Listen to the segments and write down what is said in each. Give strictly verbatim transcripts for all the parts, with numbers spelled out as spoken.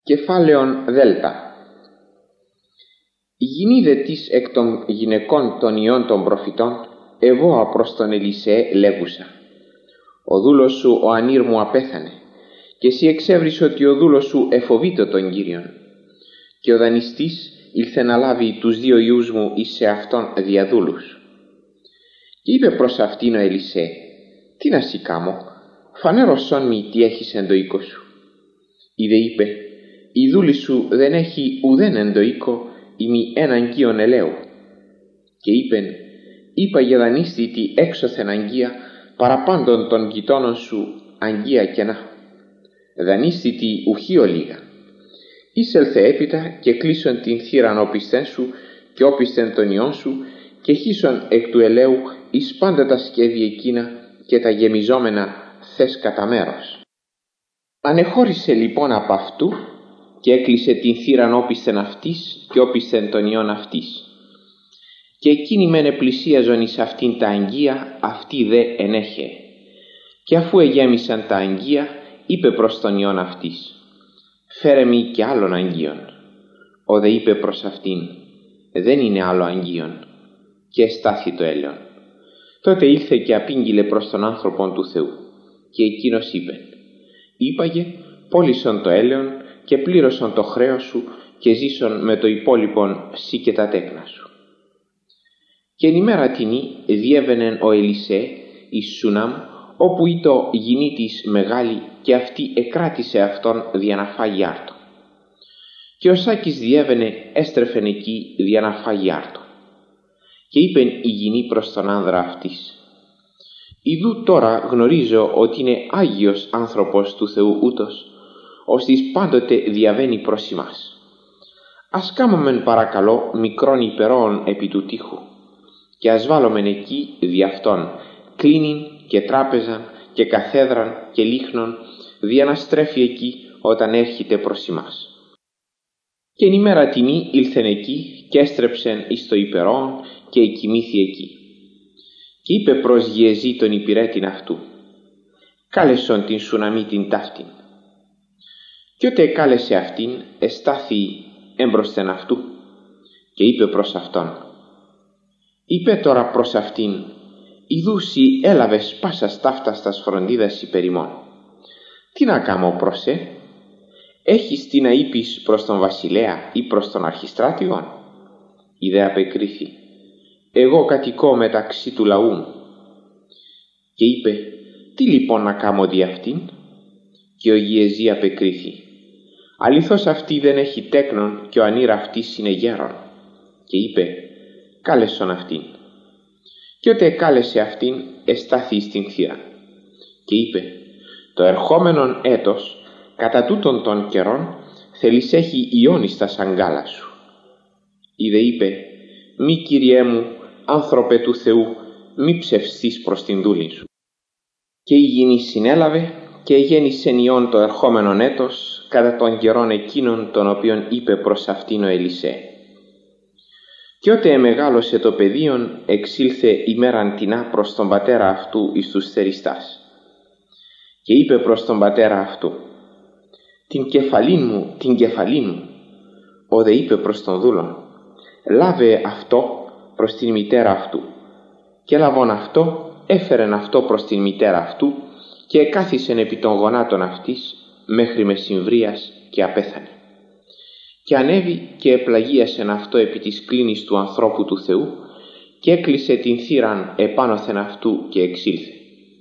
Κεφάλαιον Δέλτα. Γινίδε της εκ των γυναικών των ιών των προφητών, εγώ προς τον Ελισέ λέγουσα: ο δούλος σου ο ανήρ μου απέθανε, και εσύ εξέβρισε ότι ο δούλος σου εφοβείται τον Κύριον. Και ο δανειστής ήλθε να λάβει τους δύο ιούς μου εις σε αυτόν διαδούλους. Και είπε προς αυτήν ο Ελισέ: τι να σοι κάμω, φανέρωσόν μη τι έχεις εν το οίκο σου. Είδε είπε: η δούλη σου δεν έχει ουδέν εν το οίκο ημί έναν αγκίον ελαίου. Και είπεν: είπα για δανείστη τι έξωθεν αγκία παραπάντων των γειτόνων σου αγκία κενά. Δανείστη τι ουχή ολίγα. Εισέλθε έπειτα και κλείσον την θύραν όπισθεν σου και όπισθεν των ιών σου και χύσον εκ του ελαίου εις πάντα τα σχέδια εκείνα και τα γεμιζόμενα θες κατά μέρος. Ανεχώρησε λοιπόν από αυτού και έκλεισε την θύραν όπισθεν αυτής και όπισθεν των ιών αυτής. Και εκείνη μεν πλησίαζον εις αυτήν τα αγκία, αυτή δε ενέχε. Και αφού εγέμισαν τα αγκία, είπε προς τον ιών αυτής: φέρε μη και άλλον αγκίον. Ο δε είπε προς αυτήν: δεν είναι άλλο αγκίον. Και εστάθη το έλεον. Τότε ήλθε και απήγγειλε προς τον άνθρωπον του Θεού. Και εκείνος είπε: είπαγε, πώλησον το έλεον και πλήρωσον το χρέος σου και ζήσον με το υπόλοιπον σύ και τα τέκνα σου. Και εν ημέρα τινή διέβαινεν ο Ελισέ εις Σουνάμ, όπου ήτο γυνή της μεγάλη, και αυτή εκράτησε αυτόν δια να φάγει άρτο. Και ο Σάκης διέβαινε έστρεφεν εκεί δια να φάγει άρτο. Και είπεν η γυνή προς τον άνδρα αυτής: ιδού τώρα γνωρίζω ότι είναι Άγιος άνθρωπος του Θεού ούτως, ώστις πάντοτε διαβαίνει προς ημάς. Ας κάμωμεν παρακαλώ μικρόν υπερόων επί του τείχου, και ας βάλωμεν εκεί δι' αυτόν κλίνην και τράπεζαν και καθέδραν και λίχνον, δια να στρέφει εκεί όταν έρχεται προς ημάς. Και εν ημέρα τινή ήλθεν εκεί και έστρεψεν εις το υπερόων και εκοιμήθη εκεί. Και είπε προς Γιεζή τον υπηρέτην αυτού: κάλεσον την Σουναμή την ταύτην. Κι ότε κάλεσε αυτήν, εστάθη έμπροσθεν αυτού και είπε προς αυτόν: είπε τώρα προς αυτήν, ιδούσι έλαβες πάσας ταύτας τας φροντίδας υπέρ ημών. Τι να κάμω προς σε? Έχεις τι να είπεις προς τον βασιλέα ή προς τον αρχιστράτηγον? Η δε απεκρίθη: εγώ κατοικώ μεταξύ του λαού μου. Και είπε: τι λοιπόν να κάμω δι' αυτήν? Και ο Γιεζή απεκρίθη: αληθώς αυτή δεν έχει τέκνον και ο ανήρ αυτής είναι γέρον. Και είπε: κάλεσον αυτήν. Και ότε κάλεσε αυτήν, εστάθη στην θύρα. Και είπε: το ερχόμενον έτος, κατά τούτον των καιρών, θέλεις έχει ιών εις τα σαγκάλα σου. Είδε είπε: μη Κύριέ μου, άνθρωπε του Θεού, μη ψευστείς προς την δούλη σου. Και η γυνή συνέλαβε και γέννησεν ιών το ερχόμενον έτος, κατά των καιρών εκείνων των οποίων είπε προς αυτήν ο Ελισέ. Και ότε εμεγάλωσε το παιδίον, εξήλθε ημέραν τινά προς τον πατέρα αυτού εις τους θεριστάς. Και είπε προς τον πατέρα αυτού: την κεφαλήν μου, την κεφαλήν μου. Ο δε είπε προς τον δούλον: λάβε αυτό προς την μητέρα αυτού. Και λαβών αυτό, έφερεν αυτό προς την μητέρα αυτού και εκάθισεν επί των γονάτων αυτής μέχρι μεσημβρίας και απέθανε. Και ανέβη και επλαγίασεν αυτό επί της κλίνης του ανθρώπου του Θεού και έκλεισε την θύραν επάνωθεν αυτού και εξήλθε.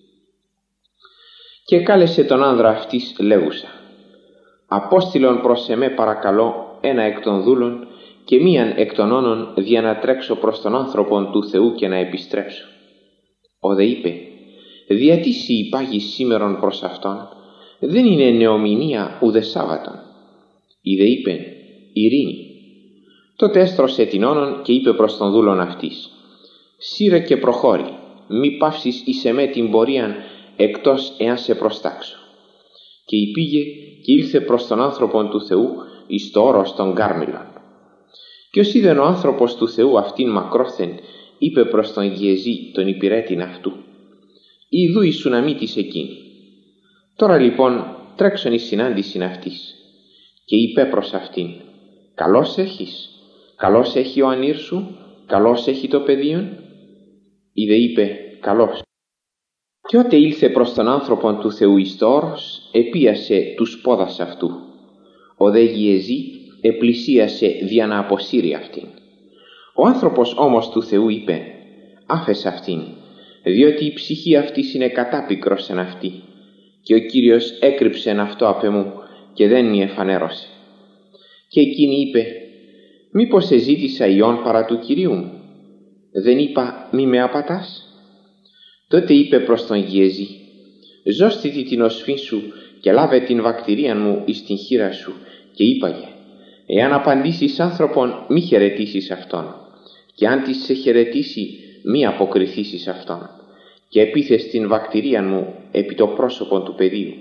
Και κάλεσε τον άνδρα αυτής λέγουσα: απόστειλον προς εμέ παρακαλώ ένα εκ των δούλων και μίαν εκ των όνων δια να τρέξω προς τον άνθρωπον του Θεού και να επιστρέψω. Ο δε είπε: διατί σοι υπάγεις σήμερον προς αυτόν, δεν είναι νεομηνία ουδε Σάββατον. Η δε είπε: ειρήνη. Τότε έστρωσε την όνον και είπε προς τον δούλον αυτής: σύρε και προχώρη, μη παύσεις εις εμέ την πορίαν εκτός εάν σε προστάξω. Και υπήγε και ήλθε προς τον άνθρωπον του Θεού εις το όρος των Κάρμηλων. Και ως είδεν ο άνθρωπος του Θεού αυτήν μακρόθεν, είπε προς τον Γιεζή τον υπηρέτην αυτού: ιδού η Σουναμίτης εκείνη. Τώρα λοιπόν τρέξον εις συνάντησιν αυτής. και είπε προς αυτήν, «Καλώς έχεις, καλώς έχει ο ανήρ σου, καλώς έχει το παιδίον». Η δε είπε, «Καλώς». Και ότε ήλθε προς τον άνθρωπον του Θεού εις το όρος, επίασε τους πόδας αυτού. Ο δε Γιεζή επλησίασε δια να αποσύρει αυτήν. Ο άνθρωπος όμως του Θεού είπε, «Άφες αυτήν, διότι η ψυχή αυτής είναι κατάπικρος εν αυτή, και ο Κύριος έκρυψεν αυτό απ' εμού και δεν μη εφανέρωσε». Και εκείνη είπε, «Μήπως εζήτησα ιόν παρά του Κυρίου μου? Δεν είπα μη με απατάς?» Τότε είπε προς τον Γιεζή, «Ζώστητη την οσφήν σου και λάβε την βακτηρίαν μου εις την χείρα σου και είπαγε, εάν απαντήσεις άνθρωπον μη χαιρετήσεις αυτόν, και αν της σε χαιρετήσει μη αποκριθήσεις αυτόν, και επίθες την βακτηρίαν μου επί το πρόσωπον του παιδίου».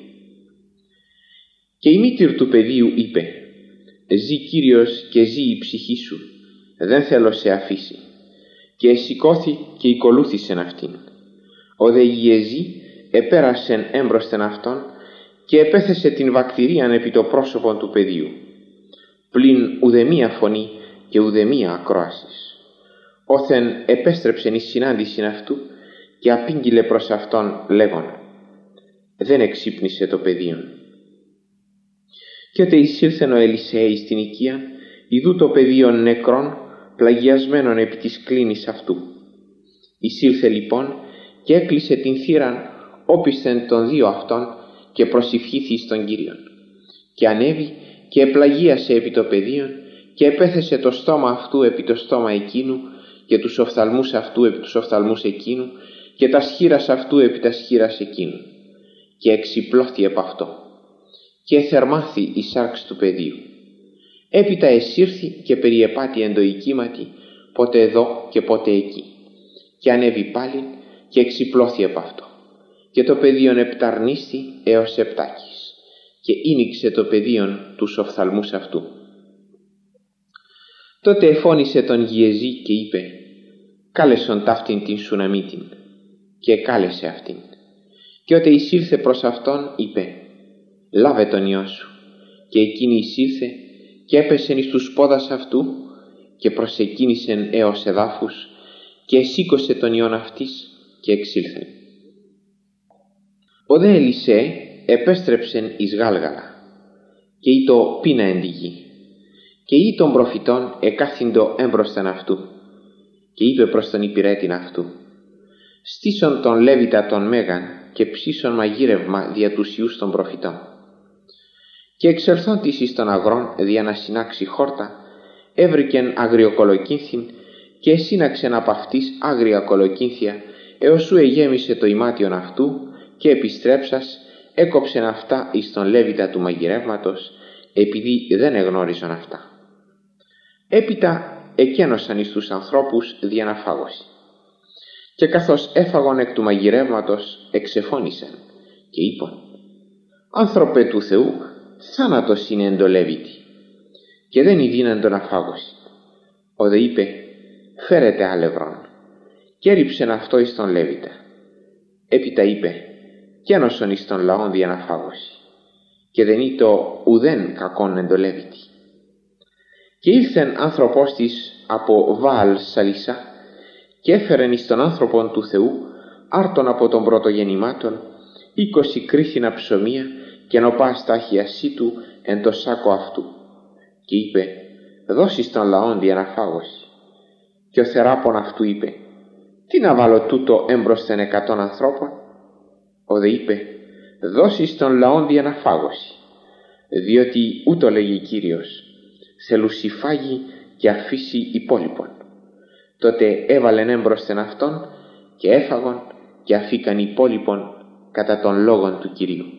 Και η μήτηρ του παιδίου είπε, «Ζή Κύριος και ζή η ψυχή σου, δεν θέλω σε αφήσει». Και εσηκώθη και οικολούθησεν αυτήν. Ο δε Γιεζή επέρασεν έμπροσθεν αυτόν και επέθεσε την βακτηρίαν επί το πρόσωπον του παιδίου, πλην ουδεμία φωνή και ουδεμία ακρόασης. Όθεν επέστρεψεν εις συνάντησιν αυτού και απήγγειλε προς αυτόν λέγον, δεν εξύπνησε το παιδίον. Και ότε εισήλθεν ο Ελισέ στην οικία, ιδού το παιδίον νεκρόν, πλαγιασμένον επί της κλίνης αυτού. Εισήλθε λοιπόν και έκλεισε την θύραν όπισθεν των δύο αυτών και προσηυχήθη στον Κύριον. Και ανέβη και επλαγίασε επί το παιδίον και επέθεσε το στόμα αυτού επί το στόμα εκείνου και τους οφθαλμούς αυτού επί τους οφθαλμούς εκείνου και τα σχήρας αυτού επί τα σχήρας εκείνου. Και εξυπλώθη επ' αυτό και εθερμάθη η σάρξ του παιδίου. Έπειτα εσύρθη και περιεπάτη εν το οικίματι, πότε εδώ και πότε εκεί. Και ανέβη πάλιν και εξυπλώθη επ' αυτό. Και το παιδίον επταρνίστη έως επτάκης και ίνιξε το παιδίον τους οφθαλμούς αυτού. Τότε εφώνησε τον Γιεζή και είπε, «Κάλεσον ταύτην την Σουναμίτην», και κάλεσε αυτήν. Και ότε εισήλθε προς αυτόν είπε, «Λάβε τον ιό σου». Και εκείνη εισήλθε και έπεσεν εις τους πόδας αυτού και προσεκίνησεν έως εδάφους και εσήκωσε τον ιόν αυτής και εξήλθεν. Ο δε Ελισέ επέστρεψεν εις Γάλγαλα και ή το πείνα εν τη γη και ή των προφητών εκάθυντο έμπροσθεν αυτού και είπε προς τον υπηρέτην αυτού, «Στήσον τον Λέβητα τον Μέγαν και ψήσον μαγείρευμα δια τους ιούς των προφητών». Και εξελθών της εις των αγρών δια να συνάξει χόρτα, έβρικεν αγριοκολοκύνθιν και εσύναξεν απ' αυτής άγρια κολοκύνθια έως σου εγέμισε το ημάτιον αυτού και επιστρέψας έκοψεν αυτά εις τον Λέβητα του μαγειρεύματος, επειδή δεν εγνώριζαν αυτά. Έπειτα εκένωσαν εις τους ανθρώπους δια να φάγωση. Και καθώς έφαγον εκ του μαγειρεύματος εξεφώνησαν και είπαν, «Άνθρωπε του Θεού, θάνατος είναι εν το Λέβητη και δεν ειδύναν τον αφάγωση». Ο δε είπε, «Φέρετε άλευρον», και έριψεν αυτό εις τον Λέβητα. Έπειτα είπε, «Κένωσον εις τον λαόν δια να φάγωση, και δεν ήτο ουδέν κακόν εν το Λέβητη». Και ήλθεν άνθρωπος της από Βαάλ Σαλισά και έφερεν εις τον άνθρωπον του Θεού άρτον από των πρωτογεννημάτων είκοσι κρίθινα ψωμία και νοπά στάχια σύτου εν το σάκο αυτού. Και είπε, «Δώσεις τον λαόν δια να φάγωση». Και ο θεράπων αυτού είπε, «Τι να βάλω τούτο έμπροσθεν εκατόν ανθρώπων?» Ο δε είπε, «Δώσεις τον λαόν δια να φάγωση, διότι ούτω λέγει Κύριος, θελούσι φάγει και αφήσει υπόλοιπον». Τότε έβαλεν έμπροσθεν αυτόν και έφαγον και αφήκαν υπόλοιπον κατά των λόγων του Κυρίου.